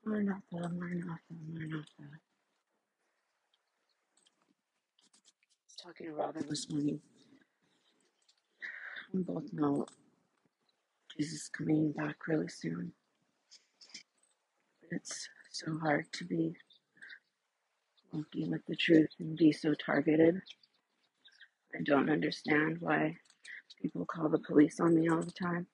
Maranatha, Maranatha, Maranatha. I was talking to Robin this morning. We both know Jesus is coming back really soon. But it's so hard to be walking with the truth and be so targeted. I don't understand why people call the police on me all the time.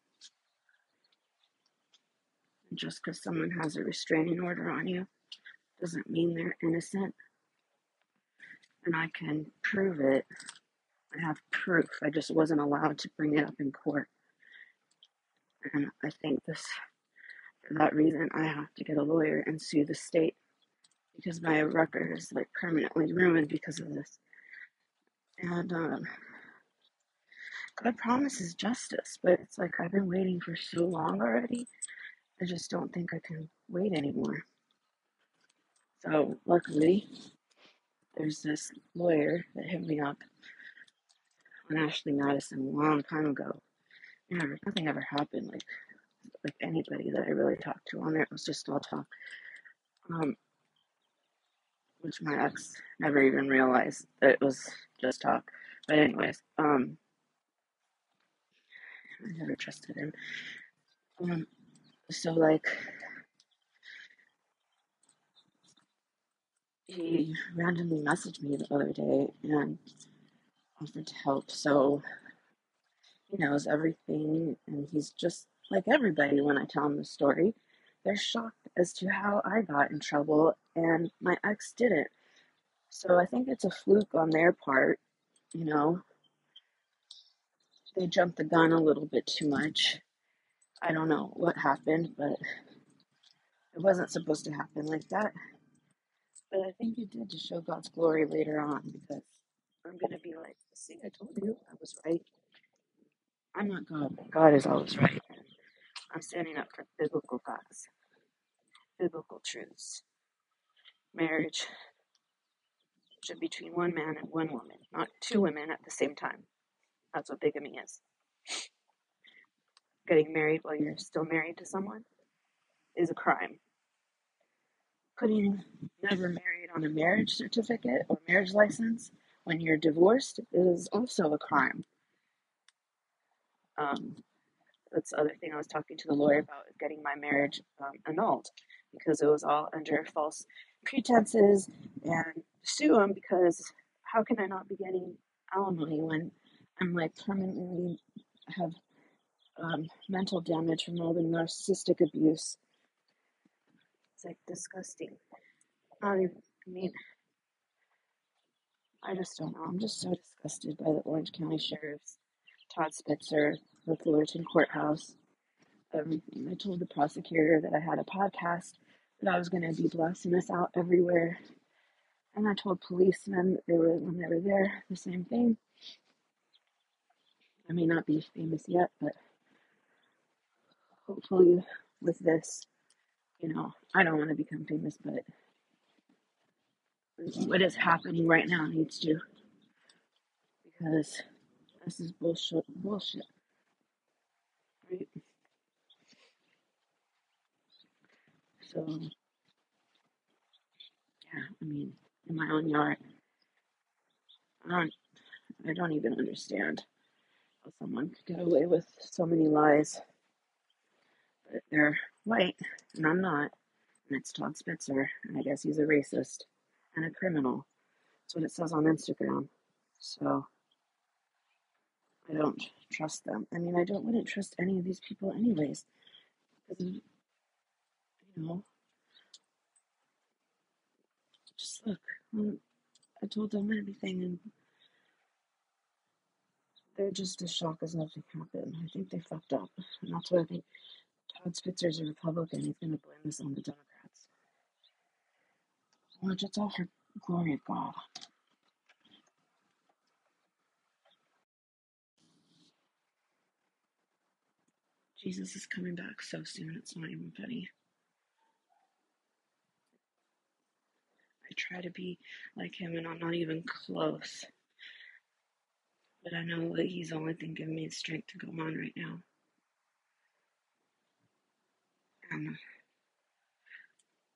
And just because someone has a restraining order on you doesn't mean they're innocent. And I can prove it. I have proof. I just wasn't allowed to bring it up in court. And I think for that reason, I have to get a lawyer and sue the state because my record is like permanently ruined because of this. And God promises justice, but it's like I've been waiting for so long already. I just don't think I can wait anymore. So luckily, there's this lawyer that hit me up on Ashley Madison a long time ago. Nothing ever happened like anybody that I really talked to on there. It was just all talk. Which my ex never even realized that it was just talk. But anyways, I never trusted him. So like he randomly messaged me the other day and offered to help. So he knows everything, and he's just like everybody when I tell him the story. They're shocked as to how I got in trouble and my ex didn't. So I think it's a fluke on their part, you know. They jumped the gun a little bit too much. I don't know what happened, but it wasn't supposed to happen like that. But I think it did to show God's glory later on because I'm going to be like, see, I told you I was right. I'm not God, but God is always right. I'm standing up for biblical facts, biblical truths. Marriage should be between one man and one woman, not two women at the same time. That's what bigamy is. Getting married while you're still married to someone is a crime. Putting never married on a marriage certificate or marriage license when you're divorced is also a crime. That's the other thing I was talking to the lawyer about, is getting my marriage annulled because it was all under false pretenses, and sue them because how can I not be getting alimony when I'm like permanently have mental damage from all the narcissistic abuse. It's like disgusting. I mean, I just don't know. I'm just so disgusted by the Orange County Sheriff's Todd Spitzer, the Fullerton Courthouse, everything. I told the prosecutor that I had a podcast, that I was going to be blasting this out everywhere. And I told policemen that when they were there, the same thing. I may not be famous yet, but hopefully with this, I don't want to become famous, but what is happening right now needs to, because this is bullshit, right? So, yeah, I mean, in my own yard, I don't even understand how someone could get away with so many lies. But they're white, and I'm not, and it's Todd Spitzer, and I guess he's a racist and a criminal. That's what it says on Instagram. So I don't trust them. I mean, wouldn't trust any of these people anyways, because just look. I told them everything, and they're just as shocked as nothing happened. I think they fucked up, and that's what I think. Todd Spitzer's a Republican. He's going to blame this on the Democrats. Which it's all for the glory of God. Jesus is coming back so soon, it's not even funny. I try to be like him, and I'm not even close. But I know that he's the only thing giving me the strength to go on right now. And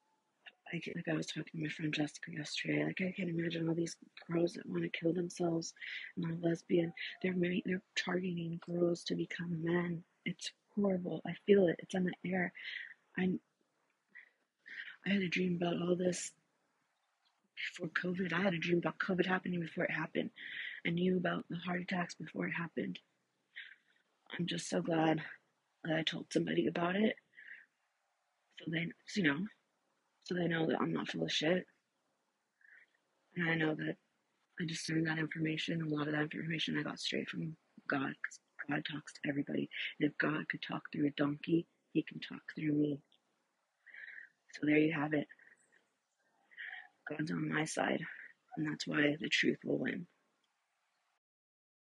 like I was talking to my friend Jessica yesterday. Like I can't imagine all these girls that want to kill themselves and are lesbian. They're targeting girls to become men. It's horrible. I feel it. It's in the air. I I had a dream about all this before COVID. I had a dream about COVID happening before it happened. I knew about the heart attacks before it happened. I'm just so glad that I told somebody about it, so so they know that I'm not full of shit, and I know that I discerned that information. A lot of that information I got straight from God, because God talks to everybody. And if God could talk through a donkey, He can talk through me. So there you have it. God's on my side, and that's why the truth will win.